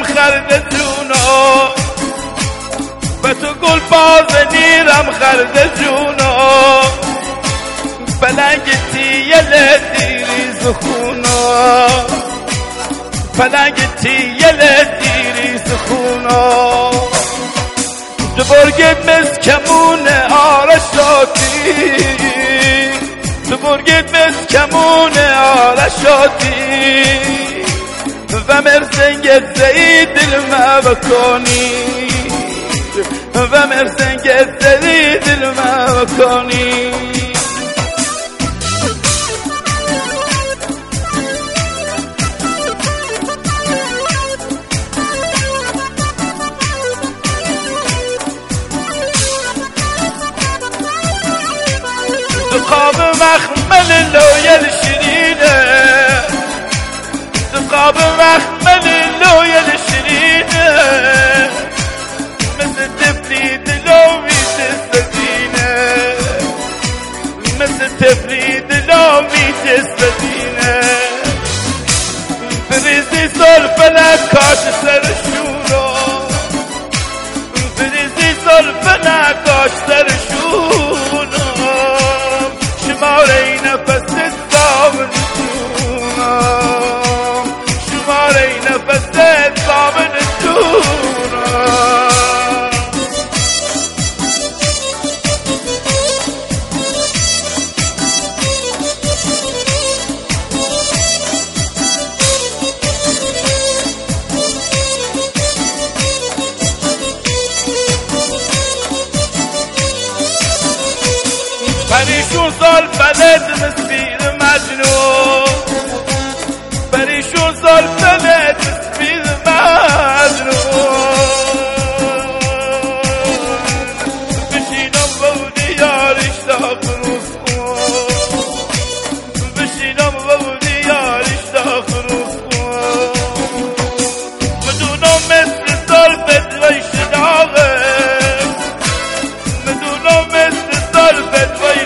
خرد جونو به تو گل باز نیرم خرد جونو بلنگتی یل دیری زخونو بلنگتی یل دیری زخونو دبرگت مز کمون آرشاتی دبرگت مز کمون آرشاتی و مرزنگت زی دل ما بکنی و مرزنگت زی دل ما بکنی خواب مخمل لویل شیرینه خواب مخمل لویل شیرینه مثل تفلی دلومی تستدینه مثل تفلی دلومی تستدینه بریزی سلفنه کاش سرشونو بریزی سلفنه کاش سرشونو شماره نفس صابن جونم شماره نفس صابن جونم پریشون سال بلد مسبیر مجنون پریشون سال بلد مسبیر مجنون بشینم بودی یاریش تا خروز کن بشینم بودی یاریش تا خروز کن بدونم مثل سال بدوی شداغه بدونم مثل سال بدوی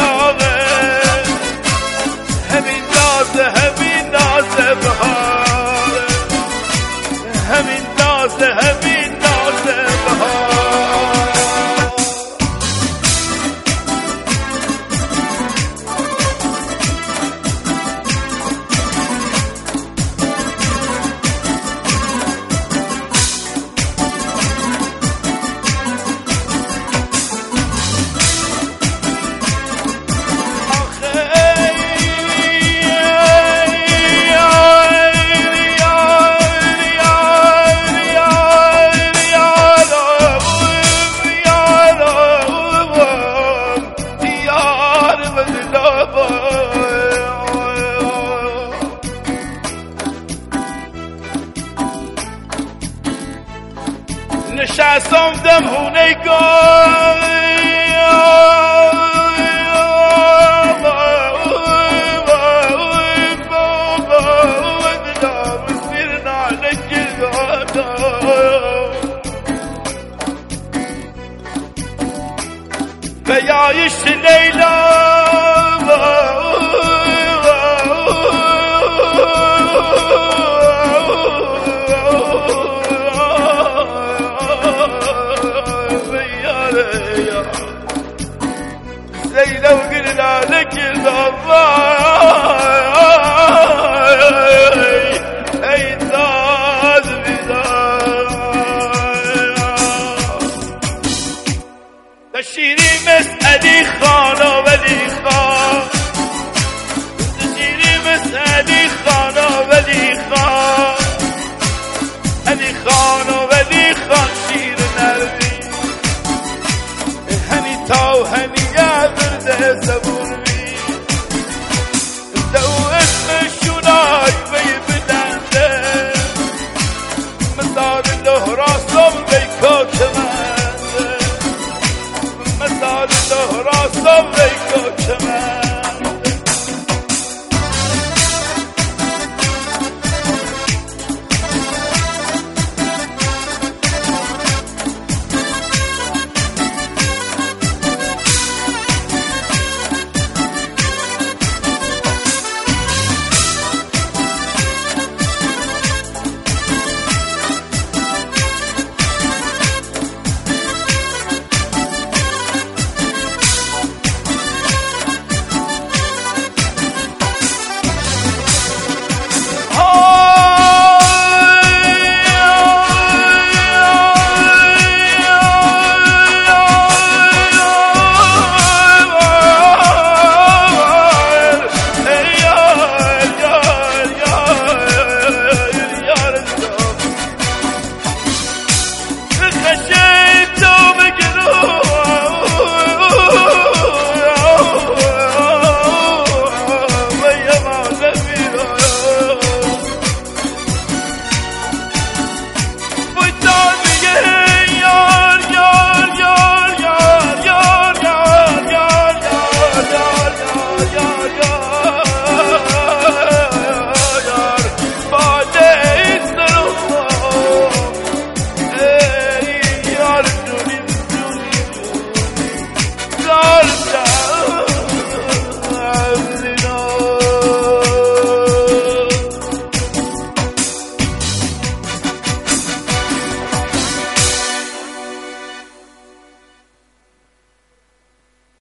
نشستم دمونه گل بیایش لیلا ليلى وقلنا لك الضباي اي تاز تشيري مسألي خانة ولي خان تشيري مسألي خانة ولي خان علي خانة ولي خان شير نروي هني تاو هني يا برد زبون بي دو اسم الشناي بيبدنده مثال له راسم بيكوكمنده مثال له راسم بيكوكمنده